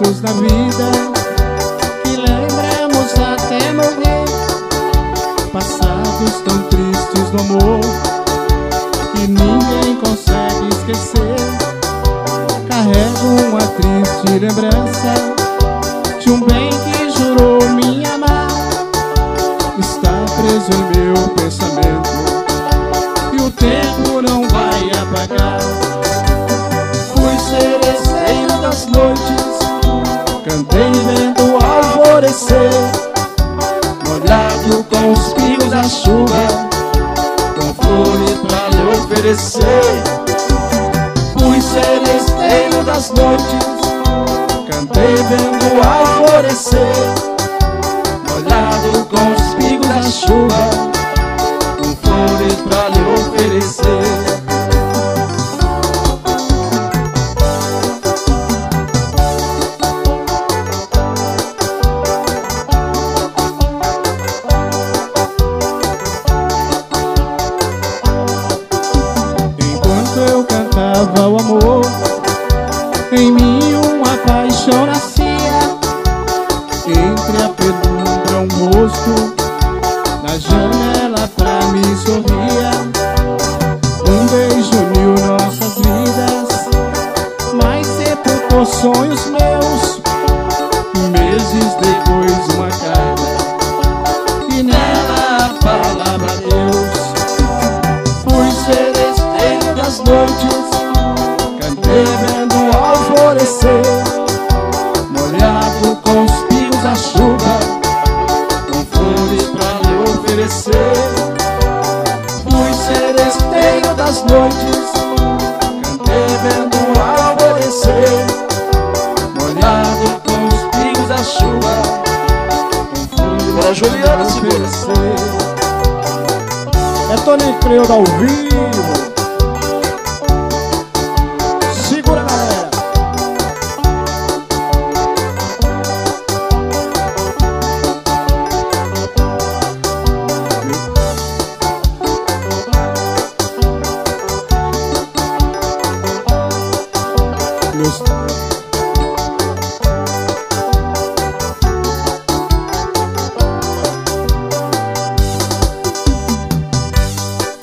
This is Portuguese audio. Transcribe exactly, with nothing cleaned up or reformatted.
momentos na vida que lembramos até morrer, passados tão tristes do amor que ninguém consegue esquecer. Carrego uma triste lembrança de um bem que jurou me amar. Está preso em meu pensamento e o tempo não vai apagar. Fui seresteiro das noites, cantei vendo o alvorecer, molhado com os pingos da chuva, com flores pra lhe oferecer. Fui seresteiro das noites, cantei vendo o alvorecer, molhado com os pingos da chuva, com flores pra lhe oferecer. Enquanto eu cantava o amor, em mim uma paixão nascia. Entre a penumbra um rosto na janela pra mim sorria. Um beijo uniu nossas vidas, mas sepultou sonhos meus. Meses depois uma carta e nela a palavra Deus. Fui seresteiro das noites, cantei vendo o alvorecer, molhado com os pingos da chuva, com flores pra lhe oferecer. Fui seresteiro das noites, cantei vendo o alvorecer, molhado com os pingos da chuva, com flores pra lhe oferecer. É Tony Creuda ao vivo.